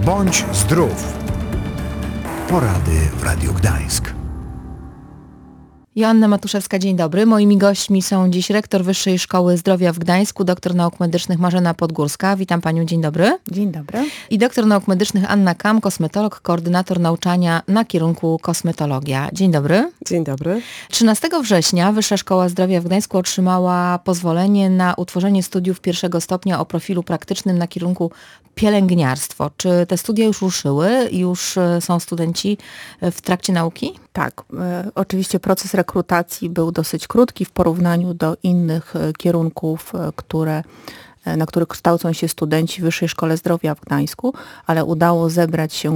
Bądź zdrów. Porady w Radiu Gdańsk. Joanna Matuszewska, dzień dobry. Moimi gośćmi są dziś rektor Wyższej Szkoły Zdrowia w Gdańsku, doktor nauk medycznych Marzena Podgórska. Witam panią, dzień dobry. Dzień dobry. I doktor nauk medycznych Anna Kam, kosmetolog, koordynator nauczania na kierunku kosmetologia. Dzień dobry. Dzień dobry. 13 września Wyższa Szkoła Zdrowia w Gdańsku otrzymała pozwolenie na utworzenie studiów pierwszego stopnia o profilu praktycznym na kierunku pielęgniarstwo. Czy te studia już ruszyły? Już są studenci w trakcie nauki? Tak, oczywiście proces rekrutacji był dosyć krótki w porównaniu do innych kierunków, na których kształcą się studenci w Wyższej Szkole Zdrowia w Gdańsku, ale udało zebrać się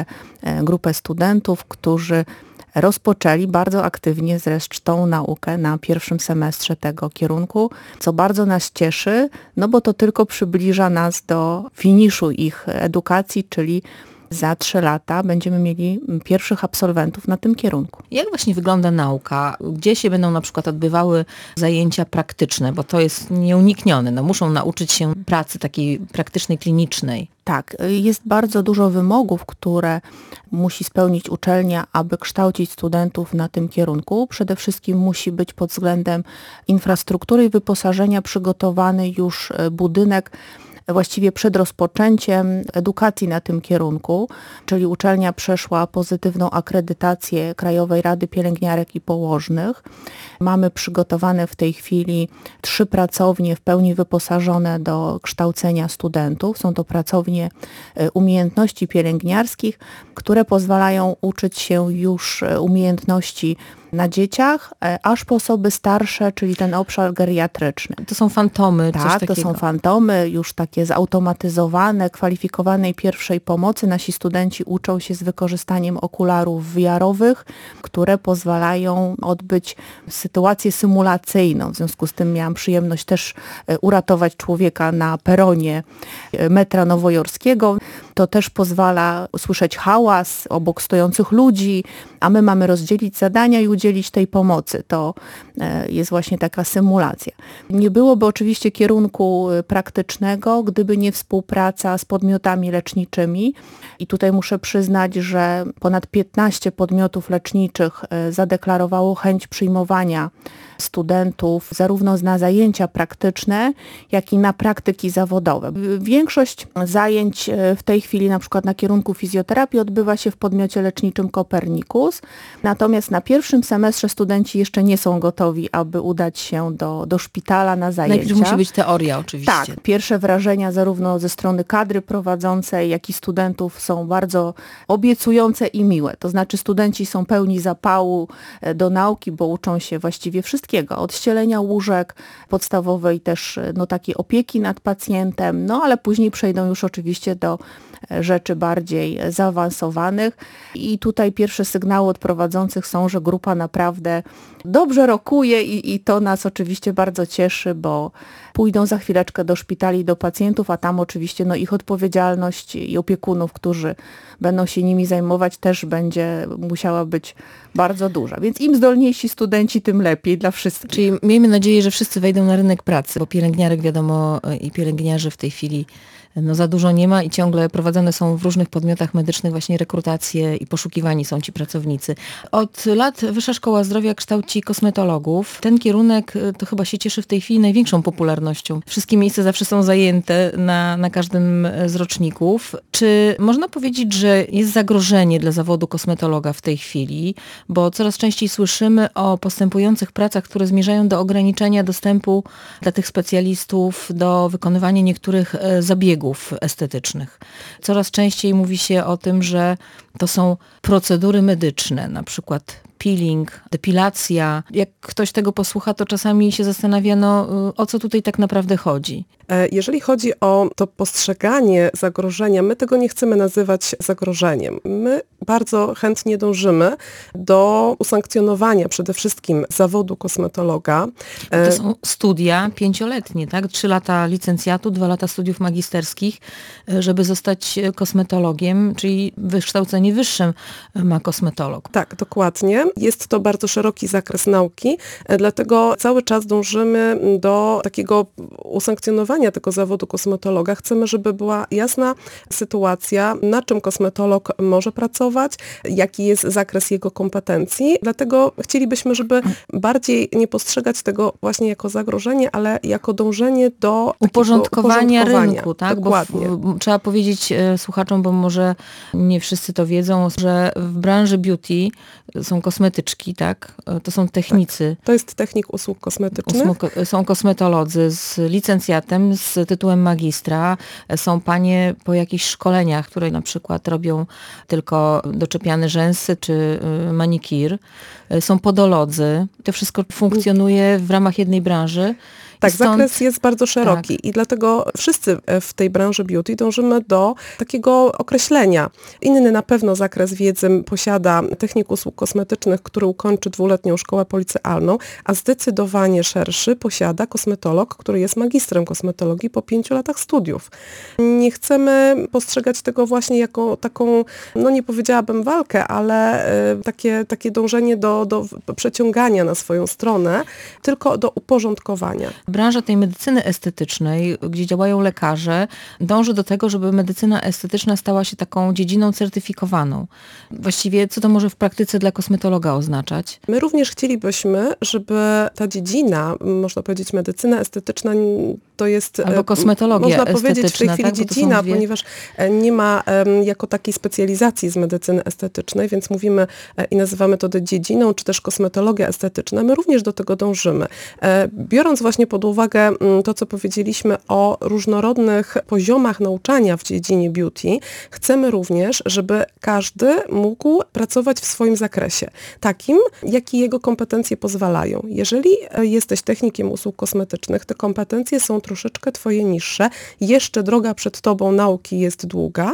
grupę studentów, którzy rozpoczęli bardzo aktywnie zresztą naukę na pierwszym semestrze tego kierunku, co bardzo nas cieszy, no bo to tylko przybliża nas do finiszu ich edukacji, czyli za 3 lata będziemy mieli pierwszych absolwentów na tym kierunku. Jak właśnie wygląda nauka? Gdzie się będą na przykład odbywały zajęcia praktyczne? Bo to jest nieuniknione. No, muszą nauczyć się pracy takiej praktycznej, klinicznej. Tak, jest bardzo dużo wymogów, które musi spełnić uczelnia, aby kształcić studentów na tym kierunku. Przede wszystkim musi być pod względem infrastruktury i wyposażenia przygotowany już budynek, właściwie przed rozpoczęciem edukacji na tym kierunku, czyli uczelnia przeszła pozytywną akredytację Krajowej Rady Pielęgniarek i Położnych. Mamy przygotowane w tej chwili 3 pracownie w pełni wyposażone do kształcenia studentów. Są to pracownie umiejętności pielęgniarskich, które pozwalają uczyć się już umiejętności na dzieciach, aż po osoby starsze, czyli ten obszar geriatryczny. To są fantomy, coś tak, takiego. To są fantomy, już takie zautomatyzowane, kwalifikowanej pierwszej pomocy. Nasi studenci uczą się z wykorzystaniem okularów VR-owych, które pozwalają odbyć sytuację symulacyjną. W związku z tym miałam przyjemność też uratować człowieka na peronie metra nowojorskiego. To też pozwala usłyszeć hałas obok stojących ludzi, a my mamy rozdzielić zadania i udzielić tej pomocy. To jest właśnie taka symulacja. Nie byłoby oczywiście kierunku praktycznego, gdyby nie współpraca z podmiotami leczniczymi. I tutaj muszę przyznać, że ponad 15 podmiotów leczniczych zadeklarowało chęć przyjmowania studentów zarówno na zajęcia praktyczne, jak i na praktyki zawodowe. Większość zajęć w tej chwili na przykład na kierunku fizjoterapii odbywa się w podmiocie leczniczym Kopernikus, natomiast na pierwszym semestrze studenci jeszcze nie są gotowi, aby udać się do szpitala na zajęcia. Najpierw musi być teoria oczywiście. Tak, pierwsze wrażenia zarówno ze strony kadry prowadzącej, jak i studentów są bardzo obiecujące i miłe. To znaczy studenci są pełni zapału do nauki, bo uczą się właściwie wszystkiego. Od ścielenia łóżek podstawowej też takiej opieki nad pacjentem, ale później przejdą już oczywiście do rzeczy bardziej zaawansowanych i tutaj pierwsze sygnały od prowadzących są, że grupa naprawdę dobrze rokuje i to nas oczywiście bardzo cieszy, bo pójdą za chwileczkę do szpitali, do pacjentów, a tam oczywiście ich odpowiedzialność i opiekunów, którzy będą się nimi zajmować, też będzie musiała być bardzo duża. Więc im zdolniejsi studenci, tym lepiej dla wszystkich. Czyli miejmy nadzieję, że wszyscy wejdą na rynek pracy, bo pielęgniarek wiadomo i pielęgniarzy w tej chwili za dużo nie ma i ciągle prowadzone są w różnych podmiotach medycznych właśnie rekrutacje i poszukiwani są ci pracownicy. Od lat Wyższa Szkoła Zdrowia kształci kosmetologów. Ten kierunek to chyba się cieszy w tej chwili największą popularnością. Wszystkie miejsca zawsze są zajęte na każdym z roczników. Czy można powiedzieć, że jest zagrożenie dla zawodu kosmetologa w tej chwili? Bo coraz częściej słyszymy o postępujących pracach, które zmierzają do ograniczenia dostępu dla tych specjalistów do wykonywania niektórych zabiegów estetycznych. Coraz częściej mówi się o tym, że to są procedury medyczne, na przykład peeling, depilacja. Jak ktoś tego posłucha, to czasami się zastanawia, o co tutaj tak naprawdę chodzi. Jeżeli chodzi o to postrzeganie zagrożenia, my tego nie chcemy nazywać zagrożeniem. My bardzo chętnie dążymy do usankcjonowania przede wszystkim zawodu kosmetologa. To są studia 5-letnie, tak? 3 lata licencjatu, 2 lata studiów magisterskich, żeby zostać kosmetologiem, czyli wykształcenie wyższe ma kosmetolog. Tak, dokładnie. jest to bardzo szeroki zakres nauki, dlatego cały czas dążymy do takiego usankcjonowania tego zawodu kosmetologa. Chcemy, żeby była jasna sytuacja, na czym kosmetolog może pracować, jaki jest zakres jego kompetencji. Dlatego chcielibyśmy, żeby bardziej nie postrzegać tego właśnie jako zagrożenie, ale jako dążenie do uporządkowania rynku, tak? Dokładnie. Bo trzeba powiedzieć słuchaczom, bo może nie wszyscy to wiedzą, że w branży beauty są kosmetyczki, tak? To są technicy. Tak. To jest technik usług kosmetycznych. Są kosmetolodzy z licencjatem, z tytułem magistra. Są panie po jakichś szkoleniach, które na przykład robią tylko doczepiane rzęsy czy manikir. Są podolodzy. To wszystko funkcjonuje w ramach jednej branży. Tak, zakres jest bardzo szeroki i dlatego wszyscy w tej branży beauty dążymy do takiego określenia. Inny na pewno zakres wiedzy posiada technik usług kosmetycznych, który ukończy 2-letnią szkołę policealną, a zdecydowanie szerszy posiada kosmetolog, który jest magistrem kosmetologii po 5 latach studiów. Nie chcemy postrzegać tego właśnie jako taką, no nie powiedziałabym walkę, ale takie dążenie do przeciągania na swoją stronę, tylko do uporządkowania. Branża tej medycyny estetycznej, gdzie działają lekarze, dąży do tego, żeby medycyna estetyczna stała się taką dziedziną certyfikowaną. Właściwie co to może w praktyce dla kosmetologa oznaczać? My również chcielibyśmy, żeby ta dziedzina, można powiedzieć medycyna estetyczna, to jest... Albo kosmetologia można estetyczna. powiedzieć w tej chwili tak? dziedzina, ponieważ nie ma jako takiej specjalizacji z medycyny estetycznej, więc mówimy i nazywamy to dziedziną, czy też kosmetologia estetyczna. My również do tego dążymy. Biorąc właśnie pod uwagę to, co powiedzieliśmy o różnorodnych poziomach nauczania w dziedzinie beauty, chcemy również, żeby każdy mógł pracować w swoim zakresie, takim, jaki jego kompetencje pozwalają. Jeżeli jesteś technikiem usług kosmetycznych, te kompetencje są troszeczkę twoje niższe, jeszcze droga przed tobą nauki jest długa,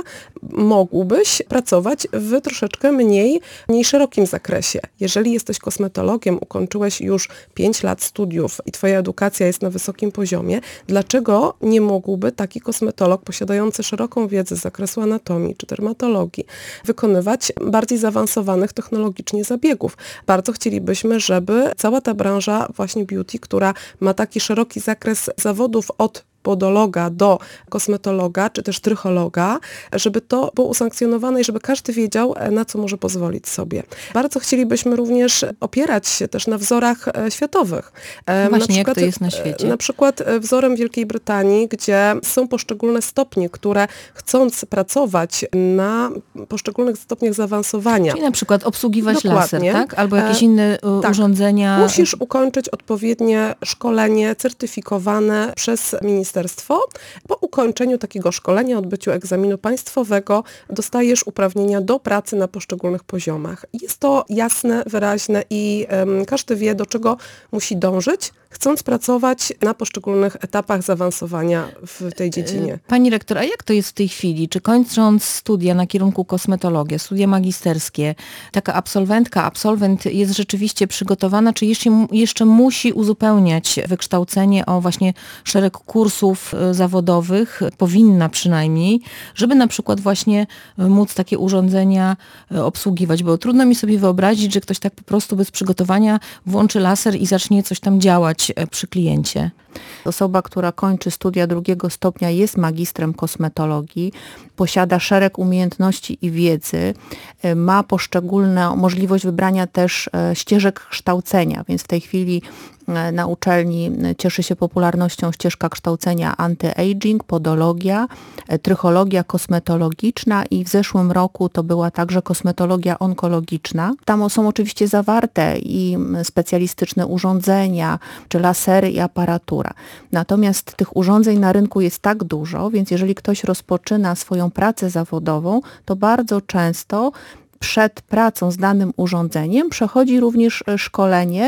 mógłbyś pracować w troszeczkę mniej szerokim zakresie. Jeżeli jesteś kosmetologiem, ukończyłeś już 5 lat studiów i twoja edukacja jest na wysokim poziomie, dlaczego nie mógłby taki kosmetolog posiadający szeroką wiedzę z zakresu anatomii czy dermatologii wykonywać bardziej zaawansowanych technologicznie zabiegów? Bardzo chcielibyśmy, żeby cała ta branża właśnie beauty, która ma taki szeroki zakres zawodów od podologa do kosmetologa, czy też trychologa, żeby to było usankcjonowane i żeby każdy wiedział, na co może pozwolić sobie. Bardzo chcielibyśmy również opierać się też na wzorach światowych. Właśnie, jak to jest na świecie? Na przykład wzorem Wielkiej Brytanii, gdzie są poszczególne stopnie, które chcąc pracować na poszczególnych stopniach zaawansowania. Czyli na przykład obsługiwać laser, Dokładnie. tak? Albo jakieś inne urządzenia. Musisz ukończyć odpowiednie szkolenie certyfikowane przez ministerstwo. Po ukończeniu takiego szkolenia, odbyciu egzaminu państwowego dostajesz uprawnienia do pracy na poszczególnych poziomach. Jest to jasne, wyraźne i każdy wie, do czego musi dążyć, chcąc pracować na poszczególnych etapach zaawansowania w tej dziedzinie. Pani rektor, a jak to jest w tej chwili? Czy kończąc studia na kierunku kosmetologia, studia magisterskie, taka absolwentka, absolwent jest rzeczywiście przygotowana, czy jeszcze musi uzupełniać wykształcenie o właśnie szereg kursów zawodowych, powinna przynajmniej, żeby na przykład właśnie móc takie urządzenia obsługiwać? Bo trudno mi sobie wyobrazić, że ktoś tak po prostu bez przygotowania włączy laser i zacznie coś tam działać przy kliencie. Osoba, która kończy studia 2. stopnia, jest magistrem kosmetologii, posiada szereg umiejętności i wiedzy, ma poszczególną możliwość wybrania też ścieżek kształcenia, więc w tej chwili na uczelni cieszy się popularnością ścieżka kształcenia anti-aging, podologia, trychologia kosmetologiczna i w zeszłym roku to była także kosmetologia onkologiczna. Tam są oczywiście zawarte i specjalistyczne urządzenia, czy lasery i aparatura. Natomiast tych urządzeń na rynku jest tak dużo, więc jeżeli ktoś rozpoczyna swoją pracę zawodową, to bardzo często przed pracą z danym urządzeniem przechodzi również szkolenie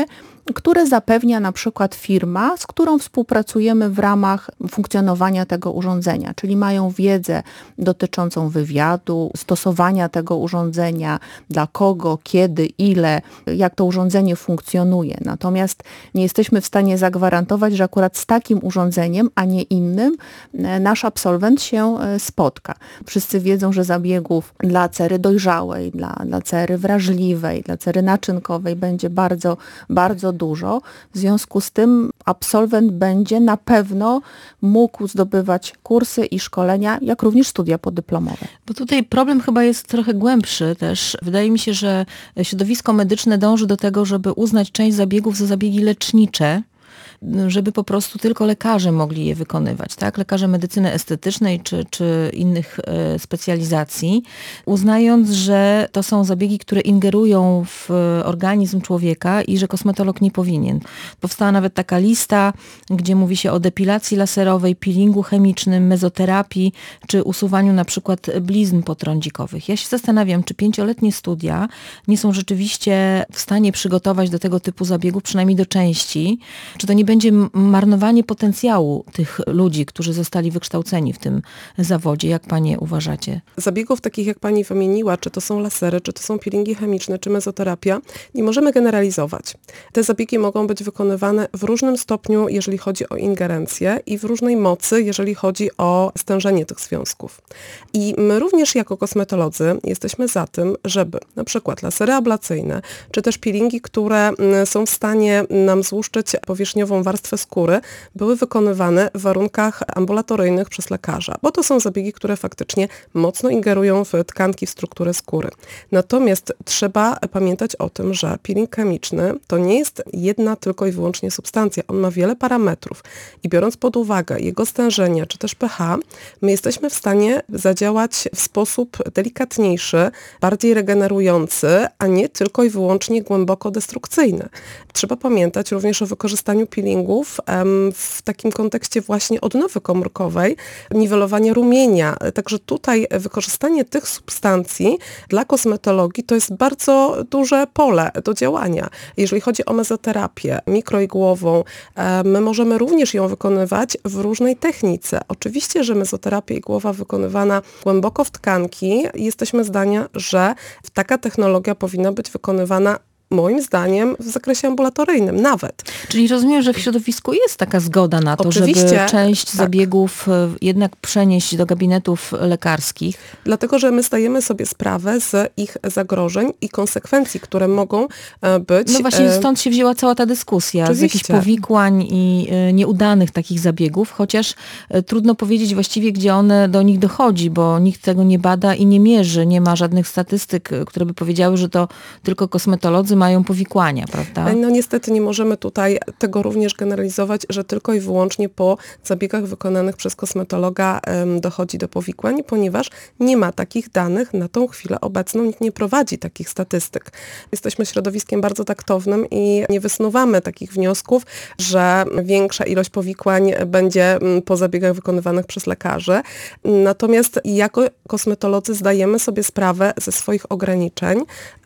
które zapewnia na przykład firma, z którą współpracujemy w ramach funkcjonowania tego urządzenia, czyli mają wiedzę dotyczącą wywiadu, stosowania tego urządzenia, dla kogo, kiedy, ile, jak to urządzenie funkcjonuje. Natomiast nie jesteśmy w stanie zagwarantować, że akurat z takim urządzeniem, a nie innym, nasz absolwent się spotka. Wszyscy wiedzą, że zabiegów dla cery dojrzałej, dla cery wrażliwej, dla cery naczynkowej będzie bardzo, bardzo dużo. W związku z tym absolwent będzie na pewno mógł zdobywać kursy i szkolenia, jak również studia podyplomowe. Bo tutaj problem chyba jest trochę głębszy też. Wydaje mi się, że środowisko medyczne dąży do tego, żeby uznać część zabiegów za zabiegi lecznicze, żeby po prostu tylko lekarze mogli je wykonywać, tak? Lekarze medycyny estetycznej czy innych specjalizacji, uznając, że to są zabiegi, które ingerują w organizm człowieka i że kosmetolog nie powinien. Powstała nawet taka lista, gdzie mówi się o depilacji laserowej, peelingu chemicznym, mezoterapii, czy usuwaniu na przykład blizn potrądzikowych. Ja się zastanawiam, czy 5-letnie studia nie są rzeczywiście w stanie przygotować do tego typu zabiegów, przynajmniej do części, czy to nie będzie marnowanie potencjału tych ludzi, którzy zostali wykształceni w tym zawodzie. Jak panie uważacie? Zabiegów takich, jak pani wymieniła, czy to są lasery, czy to są peelingi chemiczne, czy mezoterapia, nie możemy generalizować. Te zabiegi mogą być wykonywane w różnym stopniu, jeżeli chodzi o ingerencję i w różnej mocy, jeżeli chodzi o stężenie tych związków. I my również jako kosmetolodzy jesteśmy za tym, żeby na przykład lasery ablacyjne, czy też peelingi, które są w stanie nam złuszczyć powierzchniową warstwę skóry, były wykonywane w warunkach ambulatoryjnych przez lekarza, bo to są zabiegi, które faktycznie mocno ingerują w tkanki, w strukturę skóry. Natomiast trzeba pamiętać o tym, że peeling chemiczny to nie jest jedna tylko i wyłącznie substancja. On ma wiele parametrów i biorąc pod uwagę jego stężenie, czy też pH, my jesteśmy w stanie zadziałać w sposób delikatniejszy, bardziej regenerujący, a nie tylko i wyłącznie głęboko destrukcyjny. Trzeba pamiętać również o wykorzystaniu peelingów w takim kontekście właśnie odnowy komórkowej, niwelowania rumienia. Także tutaj wykorzystanie tych substancji dla kosmetologii to jest bardzo duże pole do działania. Jeżeli chodzi o mezoterapię mikroigłową, my możemy również ją wykonywać w różnej technice. Oczywiście, że mezoterapia igłowa wykonywana głęboko w tkanki, jesteśmy zdania, że taka technologia powinna być wykonywana moim zdaniem w zakresie ambulatoryjnym nawet. Czyli rozumiem, że w środowisku jest taka zgoda na to, Oczywiście, żeby część tak. zabiegów jednak przenieść do gabinetów lekarskich. Dlatego, że my zdajemy sobie sprawę z ich zagrożeń i konsekwencji, które mogą być. No właśnie stąd się wzięła cała ta dyskusja z jakichś Oczywiście. powikłań i nieudanych takich zabiegów, chociaż trudno powiedzieć właściwie, gdzie one do nich dochodzi, bo nikt tego nie bada i nie mierzy. Nie ma żadnych statystyk, które by powiedziały, że to tylko kosmetolodzy mają powikłania, prawda? No niestety nie możemy tutaj tego również generalizować, że tylko i wyłącznie po zabiegach wykonanych przez kosmetologa dochodzi do powikłań, ponieważ nie ma takich danych na tą chwilę obecną, nikt nie prowadzi takich statystyk. Jesteśmy środowiskiem bardzo taktownym i nie wysnuwamy takich wniosków, że większa ilość powikłań będzie po zabiegach wykonywanych przez lekarzy. Natomiast jako kosmetolodzy zdajemy sobie sprawę ze swoich ograniczeń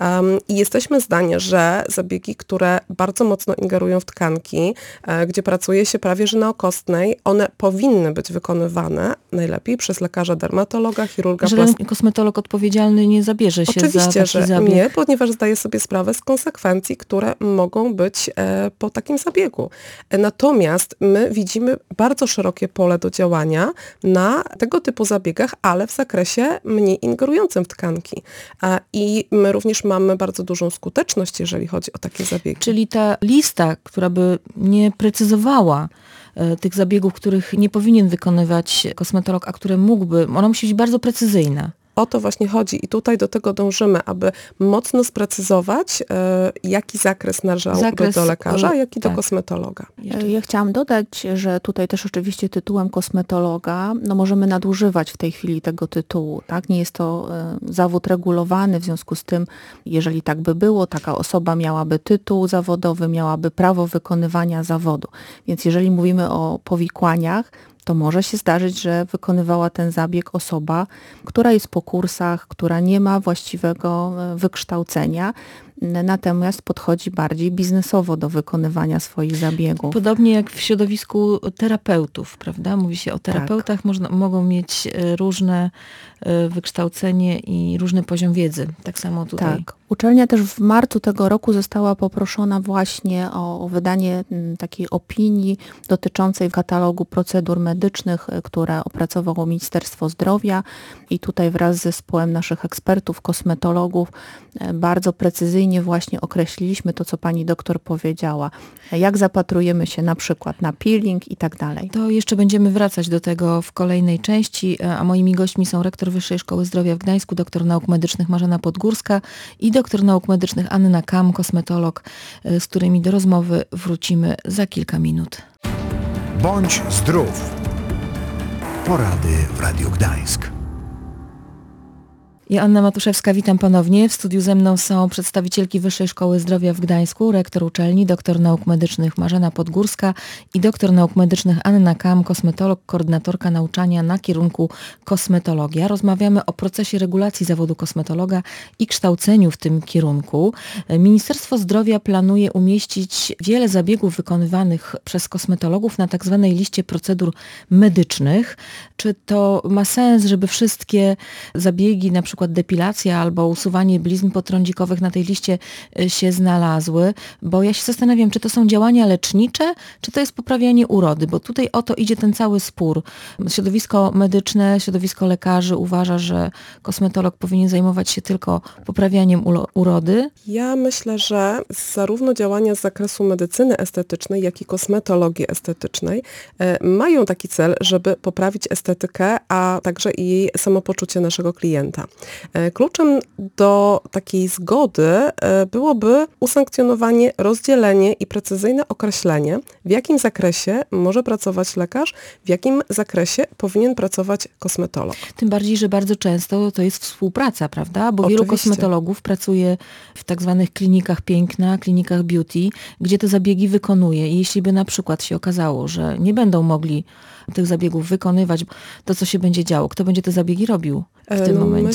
i jesteśmy zdania, że zabiegi, które bardzo mocno ingerują w tkanki, gdzie pracuje się prawie że naokostnej, one powinny być wykonywane najlepiej przez lekarza dermatologa, chirurga Że ten kosmetolog odpowiedzialny nie zabierze się Oczywiście, za taki że zabieg. nie, ponieważ zdaje sobie sprawę z konsekwencji, które mogą być po takim zabiegu. Natomiast my widzimy bardzo szerokie pole do działania na tego typu zabiegach, ale w zakresie mniej ingerującym w tkanki. I my również mamy bardzo dużą skuteczność, jeżeli chodzi o takie zabiegi. Czyli ta lista, która by nie precyzowała tych zabiegów, których nie powinien wykonywać kosmetolog, a które mógłby, ona musi być bardzo precyzyjna. O to właśnie chodzi i tutaj do tego dążymy, aby mocno sprecyzować, jaki zakres należałby do lekarza, a jaki do kosmetologa. Ja chciałam dodać, że tutaj też oczywiście tytułem kosmetologa możemy nadużywać w tej chwili tego tytułu. Tak? Nie jest to zawód regulowany, w związku z tym, jeżeli tak by było, taka osoba miałaby tytuł zawodowy, miałaby prawo wykonywania zawodu. Więc jeżeli mówimy o powikłaniach, to może się zdarzyć, że wykonywała ten zabieg osoba, która jest po kursach, która nie ma właściwego wykształcenia. natomiast podchodzi bardziej biznesowo do wykonywania swoich zabiegów. Podobnie jak w środowisku terapeutów, prawda? Mówi się o terapeutach, mogą mieć różne wykształcenie i różny poziom wiedzy. Tak samo tutaj. Tak. Uczelnia też w marcu tego roku została poproszona właśnie o wydanie takiej opinii dotyczącej katalogu procedur medycznych, które opracowało Ministerstwo Zdrowia i tutaj wraz z zespołem naszych ekspertów, kosmetologów bardzo precyzyjnie właśnie określiliśmy to, co pani doktor powiedziała. Jak zapatrujemy się na przykład na peeling i tak dalej. To jeszcze będziemy wracać do tego w kolejnej części, a moimi gośćmi są rektor Wyższej Szkoły Zdrowia w Gdańsku, doktor nauk medycznych Marzena Podgórska i doktor nauk medycznych Anna Kam, kosmetolog, z którymi do rozmowy wrócimy za kilka minut. Bądź zdrów. Porady w Radiu Gdańsk. Ja, Anna Matuszewska, witam ponownie. W studiu ze mną są przedstawicielki Wyższej Szkoły Zdrowia w Gdańsku, rektor uczelni, doktor nauk medycznych Marzena Podgórska i doktor nauk medycznych Anna Kam, kosmetolog, koordynatorka nauczania na kierunku kosmetologia. Rozmawiamy o procesie regulacji zawodu kosmetologa i kształceniu w tym kierunku. Ministerstwo Zdrowia planuje umieścić wiele zabiegów wykonywanych przez kosmetologów na tak zwanej liście procedur medycznych. Czy to ma sens, żeby wszystkie zabiegi, na przykład depilacja albo usuwanie blizn potrądzikowych na tej liście się znalazły? Bo ja się zastanawiam, czy to są działania lecznicze, czy to jest poprawianie urody, bo tutaj o to idzie ten cały spór. Środowisko medyczne, środowisko lekarzy uważa, że kosmetolog powinien zajmować się tylko poprawianiem urody. Ja myślę, że zarówno działania z zakresu medycyny estetycznej, jak i kosmetologii estetycznej mają taki cel, żeby poprawić estetykę, a także i jej samopoczucie naszego klienta. Kluczem do takiej zgody byłoby usankcjonowanie, rozdzielenie i precyzyjne określenie, w jakim zakresie może pracować lekarz, w jakim zakresie powinien pracować kosmetolog. Tym bardziej, że bardzo często to jest współpraca, prawda? Bo wielu Oczywiście. kosmetologów pracuje w tak zwanych klinikach piękna, klinikach beauty, gdzie te zabiegi wykonuje. I jeśli by na przykład się okazało, że nie będą mogli tych zabiegów wykonywać, to co się będzie działo? Kto będzie te zabiegi robił w tym momencie?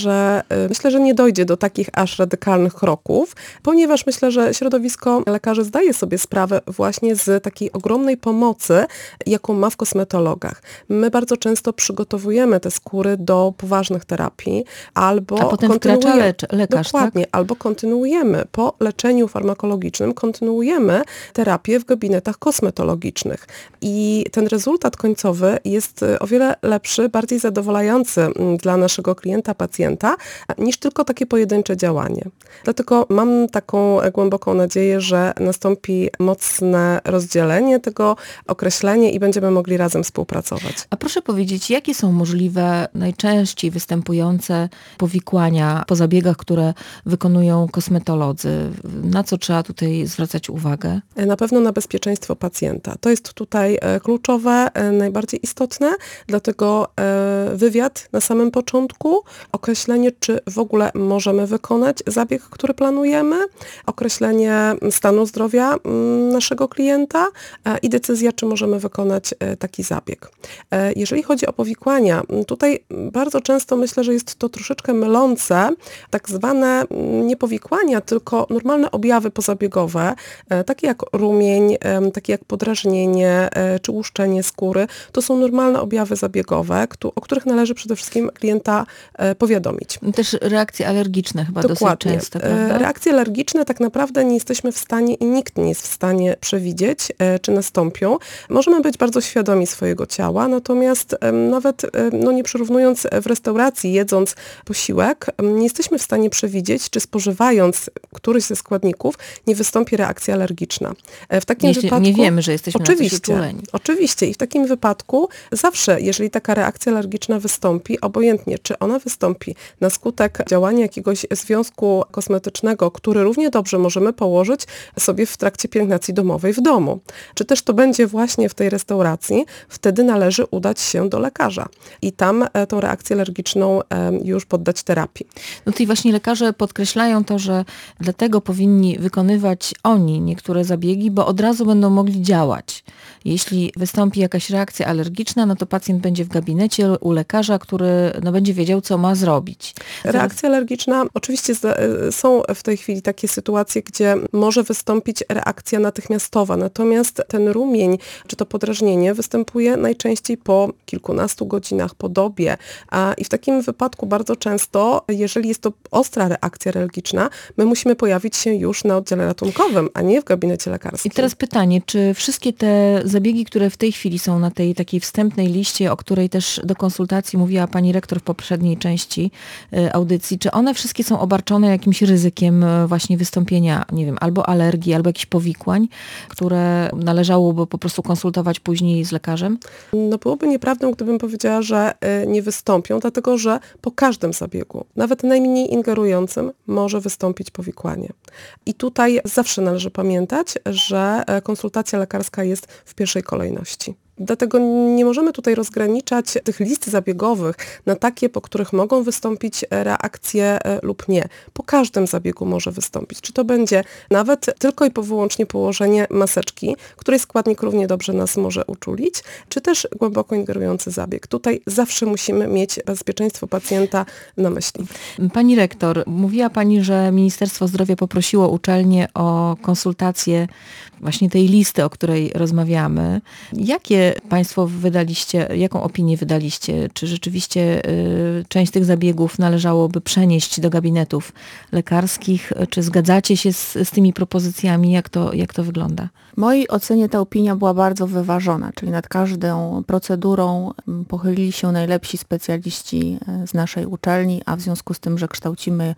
Myślę, że nie dojdzie do takich aż radykalnych kroków, ponieważ myślę, że środowisko lekarzy zdaje sobie sprawę właśnie z takiej ogromnej pomocy, jaką ma w kosmetologach. My bardzo często przygotowujemy te skóry do poważnych terapii, albo A potem wkracza lekarz, dokładnie, tak? albo kontynuujemy po leczeniu farmakologicznym, kontynuujemy terapię w gabinetach kosmetologicznych. I ten rezultat końcowy jest o wiele lepszy, bardziej zadowalający dla naszego klienta, pacjenta, niż tylko takie pojedyncze działanie. Dlatego mam taką głęboką nadzieję, że nastąpi mocne rozdzielenie tego, określenie i będziemy mogli razem współpracować. A proszę powiedzieć, jakie są możliwe, najczęściej występujące powikłania po zabiegach, które wykonują kosmetolodzy? Na co trzeba tutaj zwracać uwagę? Na pewno na bezpieczeństwo pacjenta. To jest tutaj kluczowe, najbardziej istotne, dlatego wywiad na samym początku, określenie, czy w ogóle możemy wykonać zabieg, który planujemy, określenie stanu zdrowia naszego klienta i decyzja, czy możemy wykonać taki zabieg. Jeżeli chodzi o powikłania, tutaj bardzo często myślę, że jest to troszeczkę mylące, tak zwane nie powikłania, tylko normalne objawy pozabiegowe, takie jak rumień, takie jak podrażnienie czy łuszczenie skóry, to są normalne objawy zabiegowe, o których należy przede wszystkim klienta powiadomić. Też reakcje alergiczne chyba Dokładnie. dosyć często, prawda? Reakcje alergiczne tak naprawdę nie jesteśmy w stanie i nikt nie jest w stanie przewidzieć, czy nastąpią. Możemy być bardzo świadomi swojego ciała, natomiast nawet nie przyrównując w restauracji, jedząc posiłek, nie jesteśmy w stanie przewidzieć, czy spożywając któryś ze składników nie wystąpi reakcja alergiczna. W takim wypadku nie wiemy, że jesteśmy na to uczuleni. Oczywiście i w takim wypadku zawsze, jeżeli taka reakcja alergiczna wystąpi, obojętnie czy ona wystąpi na skutek działania jakiegoś związku kosmetycznego, który równie dobrze możemy położyć sobie w trakcie pielęgnacji domowej w domu, czy też to będzie właśnie w tej restauracji, wtedy należy udać się do lekarza i tam tą reakcję alergiczną już poddać terapii. No tutaj właśnie lekarze podkreślają to, że dlatego powinni wykonywać oni niektóre zabiegi, bo od razu będą mogli działać. Jeśli wystąpi jakaś reakcja alergiczna, no to pacjent będzie w gabinecie u lekarza, który będzie wiedział, co ma zrobić. zrobić? Reakcja alergiczna, oczywiście są w tej chwili takie sytuacje, gdzie może wystąpić reakcja natychmiastowa, natomiast ten rumień, czy to podrażnienie występuje najczęściej po kilkunastu godzinach, po dobie, i w takim wypadku bardzo często, jeżeli jest to ostra reakcja alergiczna, my musimy pojawić się już na oddziale ratunkowym, a nie w gabinecie lekarskim. I teraz pytanie, czy wszystkie te zabiegi, które w tej chwili są na tej takiej wstępnej liście, o której też do konsultacji mówiła pani rektor w poprzedniej części audycji, czy one wszystkie są obarczone jakimś ryzykiem właśnie wystąpienia, nie wiem, albo alergii, albo jakichś powikłań, które należałoby po prostu konsultować później z lekarzem? No byłoby nieprawdą, gdybym powiedziała, że nie wystąpią, dlatego że po każdym zabiegu, nawet najmniej ingerującym, może wystąpić powikłanie. I tutaj zawsze należy pamiętać, że konsultacja lekarska jest w pierwszej kolejności. Dlatego nie możemy tutaj rozgraniczać tych list zabiegowych na takie, po których mogą wystąpić reakcje lub nie. Po każdym zabiegu może wystąpić. Czy to będzie nawet tylko i wyłącznie położenie maseczki, której składnik równie dobrze nas może uczulić, czy też głęboko ingerujący zabieg. Tutaj zawsze musimy mieć bezpieczeństwo pacjenta na myśli. Pani rektor, mówiła pani, że Ministerstwo Zdrowia poprosiło uczelnie o konsultację właśnie tej listy, o której rozmawiamy. Jakie państwo wydaliście, jaką opinię wydaliście? Czy rzeczywiście część tych zabiegów należałoby przenieść do gabinetów lekarskich? Czy zgadzacie się z tymi propozycjami? Jak to wygląda? W mojej ocenie ta opinia była bardzo wyważona, czyli nad każdą procedurą pochylili się najlepsi specjaliści z naszej uczelni, a w związku z tym, że kształcimy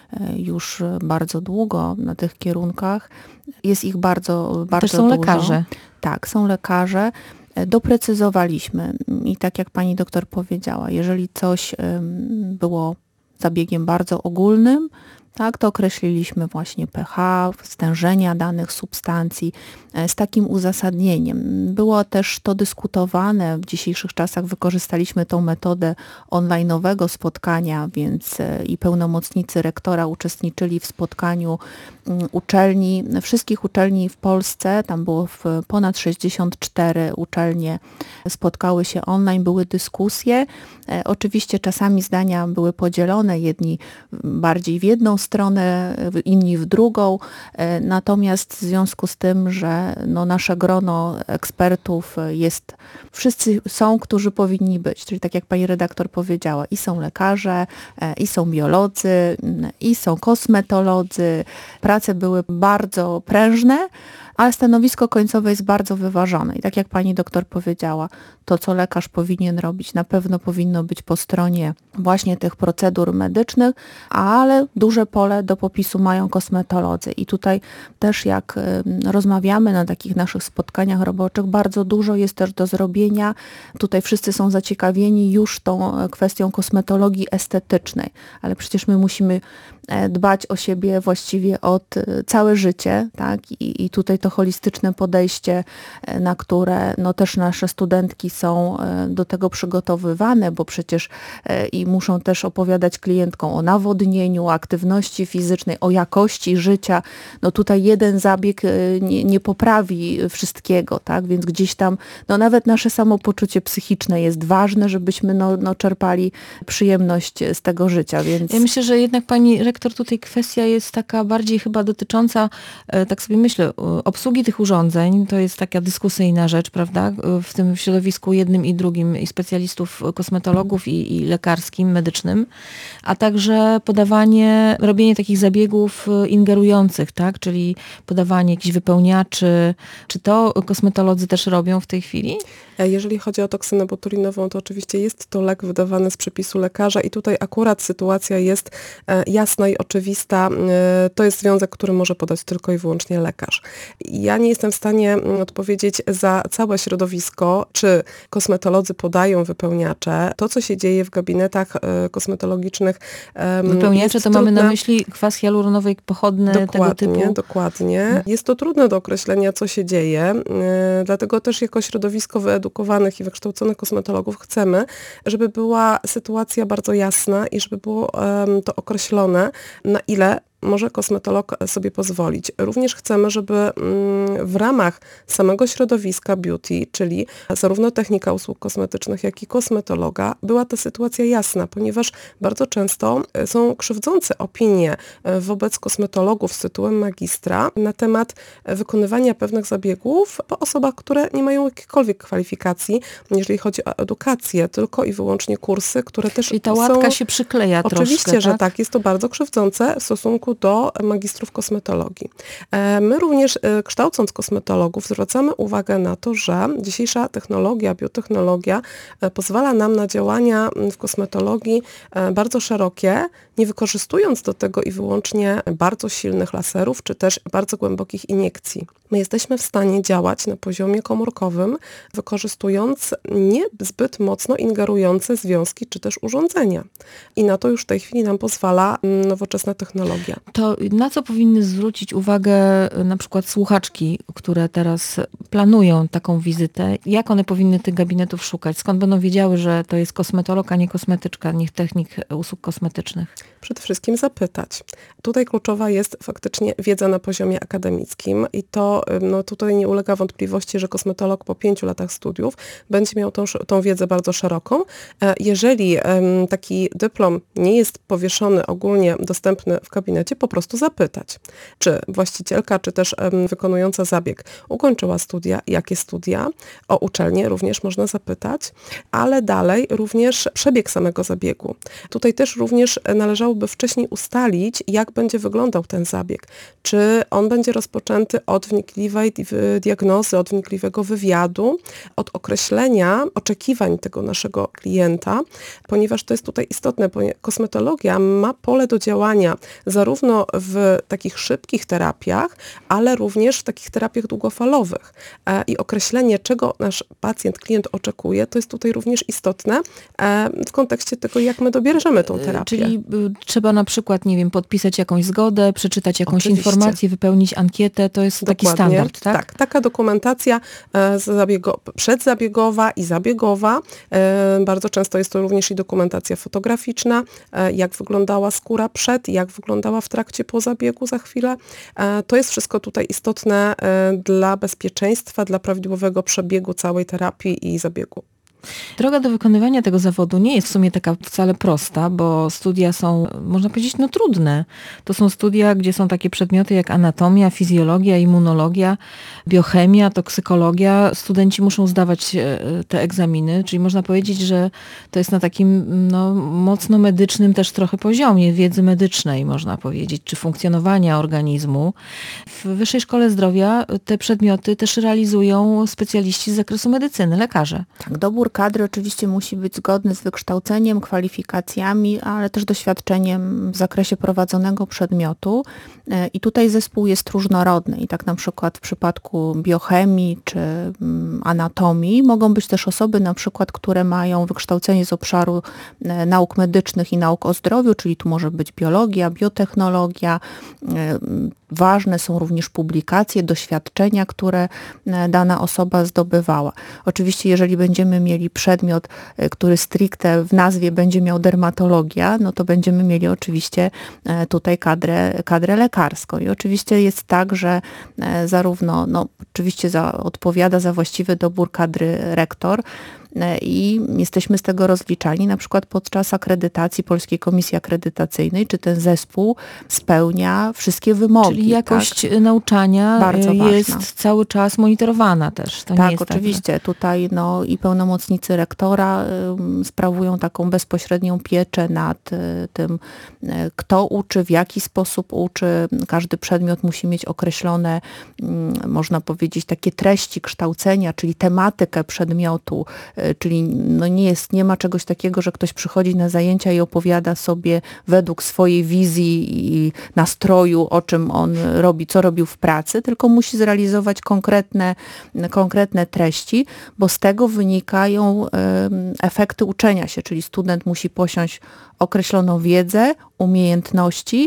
już bardzo długo na tych kierunkach, jest ich bardzo Też są dużo. lekarze. Tak, są lekarze. Doprecyzowaliśmy i tak jak pani doktor powiedziała, jeżeli coś było zabiegiem bardzo ogólnym, tak, to określiliśmy właśnie pH, stężenia danych substancji z takim uzasadnieniem. Było też to dyskutowane, w dzisiejszych czasach wykorzystaliśmy tą metodę online'owego spotkania, więc i pełnomocnicy rektora uczestniczyli w spotkaniu uczelni, wszystkich uczelni w Polsce, tam było ponad 64 uczelnie, spotkały się online, były dyskusje. Oczywiście czasami zdania były podzielone, jedni bardziej w jedną stronę, inni w drugą, natomiast w związku z tym, że nasze grono ekspertów jest, wszyscy są, którzy powinni być, czyli tak jak pani redaktor powiedziała, i są lekarze, i są biolodzy, i są kosmetolodzy. Prace były bardzo prężne, ale stanowisko końcowe jest bardzo wyważone. I tak jak pani doktor powiedziała, to co lekarz powinien robić, na pewno powinno być po stronie właśnie tych procedur medycznych, ale duże pole do popisu mają kosmetolodzy. I tutaj też jak rozmawiamy na takich naszych spotkaniach roboczych, bardzo dużo jest też do zrobienia. Tutaj wszyscy są zaciekawieni już tą kwestią kosmetologii estetycznej, ale przecież my musimy dbać o siebie właściwie od całe życie, tak? I tutaj to holistyczne podejście, na które też nasze studentki są do tego przygotowywane, bo przecież i muszą też opowiadać klientkom o nawodnieniu, o aktywności fizycznej, o jakości życia. Tutaj jeden zabieg nie poprawi wszystkiego, tak? Więc gdzieś tam nawet nasze samopoczucie psychiczne jest ważne, żebyśmy czerpali przyjemność z tego życia. Więc... Ja myślę, że jednak pani rektor, tutaj kwestia jest taka bardziej chyba dotycząca, tak sobie myślę, obsługi tych urządzeń. To jest taka dyskusyjna rzecz, prawda? W tym środowisku jednym i drugim, i specjalistów kosmetologów, i lekarskim, medycznym, a także robienie takich zabiegów ingerujących, tak? Czyli podawanie jakichś wypełniaczy. Czy to kosmetolodzy też robią w tej chwili? Jeżeli chodzi o toksynę botulinową, to oczywiście jest to lek wydawany z przepisu lekarza i tutaj akurat sytuacja jest jasna i oczywista. To jest związek, który może podać tylko i wyłącznie lekarz. Ja nie jestem w stanie odpowiedzieć za całe środowisko, czy kosmetolodzy podają wypełniacze. To, co się dzieje w gabinetach kosmetologicznych, wypełniacze to mamy na myśli kwas hialuronowy pochodny tego typu? Dokładnie. Jest to trudne do określenia, co się dzieje, dlatego też jako środowisko wyedukowanych i wykształconych kosmetologów chcemy, żeby była sytuacja bardzo jasna i żeby było to określone, na ile może kosmetolog sobie pozwolić. Również chcemy, żeby w ramach samego środowiska beauty, czyli zarówno technika usług kosmetycznych, jak i kosmetologa, była ta sytuacja jasna, ponieważ bardzo często są krzywdzące opinie wobec kosmetologów z tytułem magistra na temat wykonywania pewnych zabiegów po osobach, które nie mają jakichkolwiek kwalifikacji, jeżeli chodzi o edukację, tylko i wyłącznie kursy, które też I ta łatka się przykleja Oczywiście, troszkę, że tak. Jest to bardzo krzywdzące w stosunku do magistrów kosmetologii. My również kształcąc kosmetologów zwracamy uwagę na to, że dzisiejsza technologia, biotechnologia pozwala nam na działania w kosmetologii bardzo szerokie, nie wykorzystując do tego i wyłącznie bardzo silnych laserów, czy też bardzo głębokich iniekcji. My jesteśmy w stanie działać na poziomie komórkowym, wykorzystując niezbyt mocno ingerujące związki, czy też urządzenia. I na to już w tej chwili nam pozwala nowoczesna technologia. To na co powinny zwrócić uwagę na przykład słuchaczki, które teraz planują taką wizytę? Jak one powinny tych gabinetów szukać? Skąd będą wiedziały, że to jest kosmetolog, a nie kosmetyczka, nie technik usług kosmetycznych? Przede wszystkim zapytać. Tutaj kluczowa jest faktycznie wiedza na poziomie akademickim i to tutaj nie ulega wątpliwości, że kosmetolog po 5 latach studiów będzie miał tą wiedzę bardzo szeroką. Jeżeli taki dyplom nie jest powieszony, ogólnie dostępny w gabinecie, po prostu zapytać, czy właścicielka, czy też wykonująca zabieg ukończyła studia, jakie studia, o uczelnię również można zapytać, ale dalej również przebieg samego zabiegu. Tutaj też również należałoby wcześniej ustalić, jak będzie wyglądał ten zabieg. Czy on będzie rozpoczęty od wnikliwej diagnozy, od wnikliwego wywiadu, od określenia oczekiwań tego naszego klienta, ponieważ to jest tutaj istotne, ponieważ kosmetologia ma pole do działania zarówno w takich szybkich terapiach, ale również w takich terapiach długofalowych. I określenie, czego nasz pacjent, klient oczekuje, to jest tutaj również istotne w kontekście tego, jak my dobierzemy tą terapię. Czyli trzeba na przykład, nie wiem, podpisać jakąś zgodę, przeczytać jakąś Oczywiście. informację, wypełnić ankietę, to jest taki standard, tak? Tak, taka dokumentacja przedzabiegowa i zabiegowa. Bardzo często jest to również i dokumentacja fotograficzna, jak wyglądała skóra przed, jak wyglądała w trakcie po zabiegu za chwilę. To jest wszystko tutaj istotne dla bezpieczeństwa, dla prawidłowego przebiegu całej terapii i zabiegu. Droga do wykonywania tego zawodu nie jest w sumie taka wcale prosta, bo studia są, można powiedzieć, trudne. To są studia, gdzie są takie przedmioty jak anatomia, fizjologia, immunologia, biochemia, toksykologia. Studenci muszą zdawać te egzaminy, czyli można powiedzieć, że to jest na takim mocno medycznym też trochę poziomie wiedzy medycznej, można powiedzieć, czy funkcjonowania organizmu. W Wyższej Szkole Zdrowia te przedmioty też realizują specjaliści z zakresu medycyny, lekarze. Tak, dobór kadry oczywiście musi być zgodny z wykształceniem, kwalifikacjami, ale też doświadczeniem w zakresie prowadzonego przedmiotu. I tutaj zespół jest różnorodny i tak na przykład w przypadku biochemii czy anatomii mogą być też osoby na przykład, które mają wykształcenie z obszaru nauk medycznych i nauk o zdrowiu, czyli tu może być biologia, biotechnologia. Ważne są również publikacje, doświadczenia, które dana osoba zdobywała. Oczywiście jeżeli będziemy mieli przedmiot, który stricte w nazwie będzie miał dermatologia, no to będziemy mieli oczywiście tutaj kadrę lekarską. I oczywiście jest tak, że zarówno oczywiście odpowiada za właściwy dobór kadry rektor, i jesteśmy z tego rozliczani na przykład podczas akredytacji Polskiej Komisji Akredytacyjnej, czy ten zespół spełnia wszystkie wymogi. Czyli jakość nauczania bardzo jest ważna. Cały czas monitorowana też. To Tak, nie jest oczywiście. Tak, tutaj i pełnomocnicy rektora sprawują taką bezpośrednią pieczę nad tym, kto uczy, w jaki sposób uczy. Każdy przedmiot musi mieć określone, można powiedzieć, takie treści kształcenia, czyli tematykę przedmiotu, czyli nie ma czegoś takiego, że ktoś przychodzi na zajęcia i opowiada sobie według swojej wizji i nastroju, o czym on robi, co robił w pracy, tylko musi zrealizować konkretne treści, bo z tego wynikają efekty uczenia się, czyli student musi posiąść określoną wiedzę, umiejętności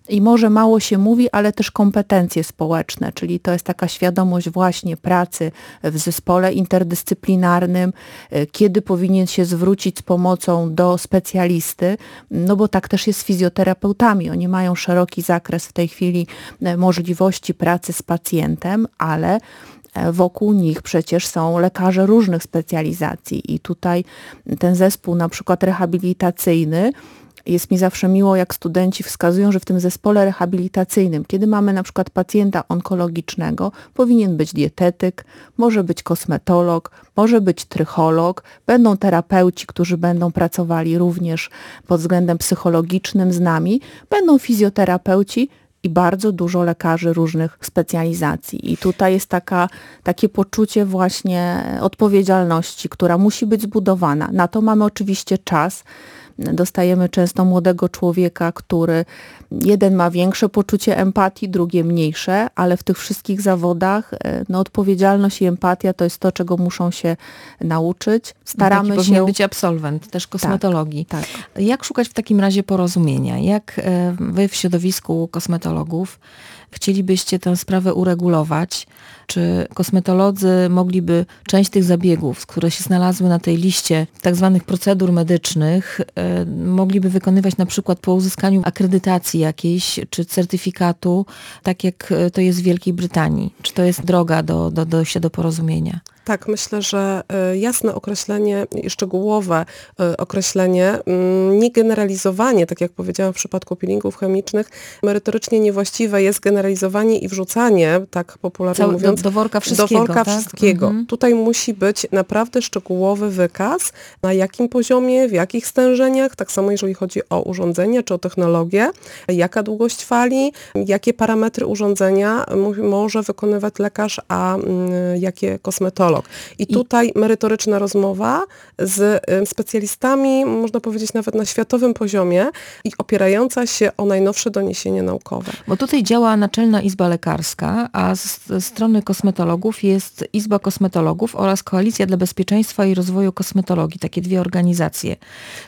i może mało się mówi, ale też kompetencje społeczne, czyli to jest taka świadomość właśnie pracy w zespole interdyscyplinarnym, kiedy powinien się zwrócić z pomocą do specjalisty, no bo tak też jest z fizjoterapeutami. Oni mają szeroki zakres w tej chwili możliwości pracy z pacjentem, ale wokół nich przecież są lekarze różnych specjalizacji i tutaj ten zespół na przykład rehabilitacyjny, jest mi zawsze miło, jak studenci wskazują, że w tym zespole rehabilitacyjnym, kiedy mamy na przykład pacjenta onkologicznego, powinien być dietetyk, może być kosmetolog, może być trycholog, będą terapeuci, którzy będą pracowali również pod względem psychologicznym z nami, będą fizjoterapeuci i bardzo dużo lekarzy różnych specjalizacji. I tutaj jest takie poczucie właśnie odpowiedzialności, która musi być zbudowana. Na to mamy oczywiście czas. Dostajemy często młodego człowieka, który jeden ma większe poczucie empatii, drugie mniejsze, ale w tych wszystkich zawodach odpowiedzialność i empatia to jest to, czego muszą się nauczyć. Staramy Taki się... powinien być absolwent też kosmetologii. Tak. Jak szukać w takim razie porozumienia? Jak wy w środowisku kosmetologów chcielibyście tę sprawę uregulować? Czy kosmetolodzy mogliby część tych zabiegów, które się znalazły na tej liście tak zwanych procedur medycznych, mogliby wykonywać na przykład po uzyskaniu akredytacji jakiejś, czy certyfikatu, tak jak to jest w Wielkiej Brytanii? Czy to jest droga do dojścia do porozumienia? Tak, myślę, że jasne określenie i szczegółowe określenie, nie generalizowanie, tak jak powiedziałam w przypadku peelingów chemicznych, merytorycznie niewłaściwe jest generalizowanie i wrzucanie, tak popularnie mówiąc, do worka wszystkiego. wszystkiego. Tutaj musi być naprawdę szczegółowy wykaz, na jakim poziomie, w jakich stężeniach, tak samo jeżeli chodzi o urządzenie czy o technologię, jaka długość fali, jakie parametry urządzenia może wykonywać lekarz, a jakie kosmetolog. I tutaj merytoryczna rozmowa z specjalistami, można powiedzieć nawet na światowym poziomie i opierająca się o najnowsze doniesienia naukowe. Bo tutaj działa Naczelna Izba Lekarska, a z strony kosmetologów jest Izba Kosmetologów oraz Koalicja dla Bezpieczeństwa i Rozwoju Kosmetologii, takie dwie organizacje.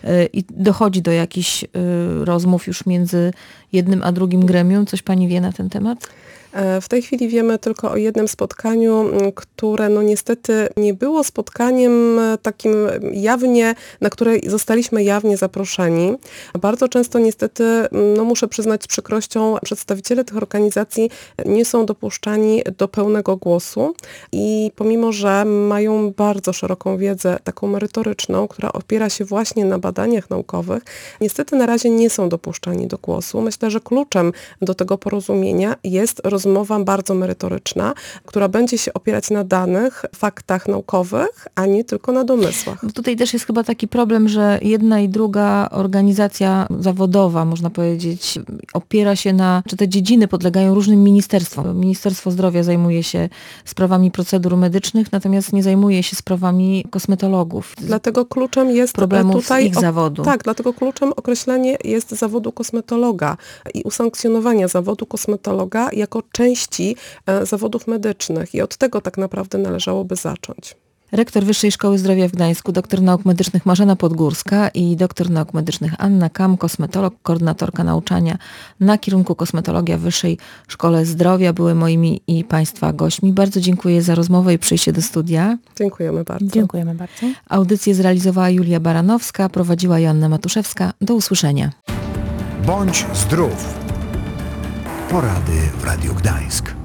I dochodzi do jakichś rozmów już między jednym a drugim gremium. Coś pani wie na ten temat? W tej chwili wiemy tylko o jednym spotkaniu, które niestety nie było spotkaniem takim jawnie, na które zostaliśmy jawnie zaproszeni. Bardzo często niestety, muszę przyznać z przykrością, przedstawiciele tych organizacji nie są dopuszczani do pełnego głosu i pomimo, że mają bardzo szeroką wiedzę taką merytoryczną, która opiera się właśnie na badaniach naukowych, niestety na razie nie są dopuszczani do głosu. Myślę, że kluczem do tego porozumienia jest rozmowa bardzo merytoryczna, która będzie się opierać na danych, faktach naukowych, a nie tylko na domysłach. Tutaj też jest chyba taki problem, że jedna i druga organizacja zawodowa, można powiedzieć, opiera się czy te dziedziny podlegają różnym ministerstwom. Ministerstwo Zdrowia zajmuje się sprawami procedur medycznych, natomiast nie zajmuje się sprawami kosmetologów. Dlatego kluczem jest problemów tutaj z ich zawodu. Tak, dlatego kluczem określenie jest zawodu kosmetologa i usankcjonowania zawodu kosmetologa jako części zawodów medycznych i od tego tak naprawdę należałoby zacząć. Rektor Wyższej Szkoły Zdrowia w Gdańsku, doktor nauk medycznych Marzena Podgórska i doktor nauk medycznych Anna Kam, kosmetolog, koordynatorka nauczania na kierunku kosmetologia w Wyższej Szkole Zdrowia były moimi i Państwa gośćmi. Bardzo dziękuję za rozmowę i przyjście do studia. Dziękujemy bardzo. Dziękujemy bardzo. Audycję zrealizowała Julia Baranowska, prowadziła Joanna Matuszewska. Do usłyszenia. Bądź zdrów. Porady w Radiu Gdańsk.